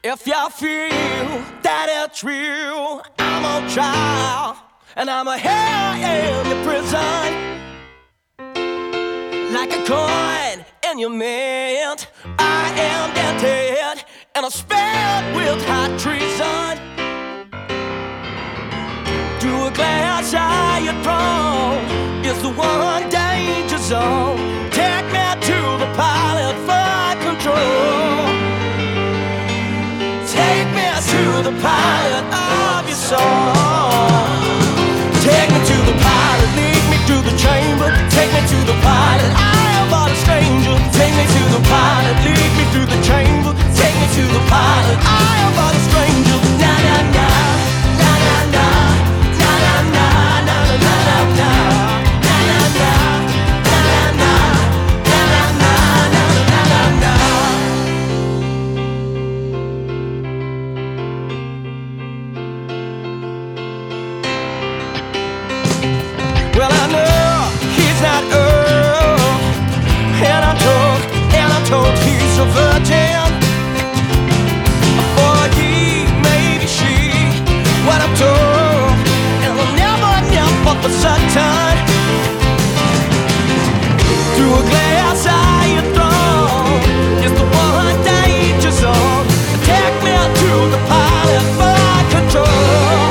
If you feel that it's real, I'm on trial and I'm a hell in your prison. Like a coin in your mint, I am dented and I'm spared with hot treason. To a glass eye you're drawn is the one danger zone. Take me to the pilot for control. Take me to the pilot of your soul. Take me to the pilot, lead me to the chamber. Take me to the pilot, I am but a stranger. Take me to the pilot, lead me through the chamber. Take me to the pilot, I am but a stranger. Na na na, na na na, na na na, na na na na na, na na na, na na na, na na na, na na na na. Well, I know he's not Earl, and I'm told he's a virgin. Or he, maybe she, what I'm told, and I'll never for certain. Through a glass eye you're thrown is the one danger zone. Take me to the pilot for control.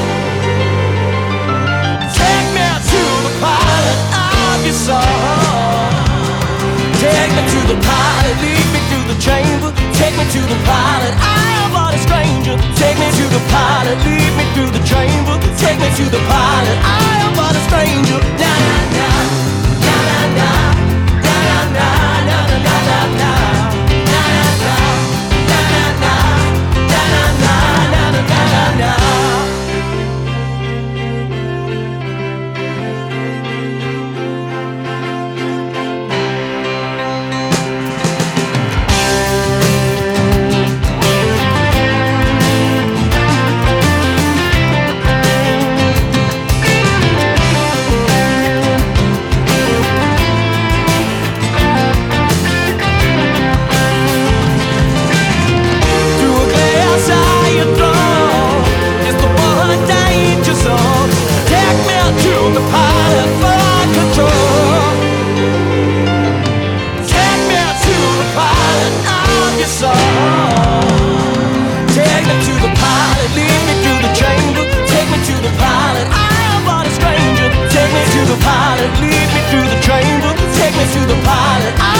Take me to the pilot of your soul. Take me to the pilot, lead me through the chamber. Take me to the pilot, I am but a stranger. Take me to the pilot, lead me through the chamber. Take me to the pilot, I am but a stranger. Na na na, na na na, na na na, na na na na na, na na na, na na na, na na na, na na na na. Lead me through the chamber. Take me to the pilot.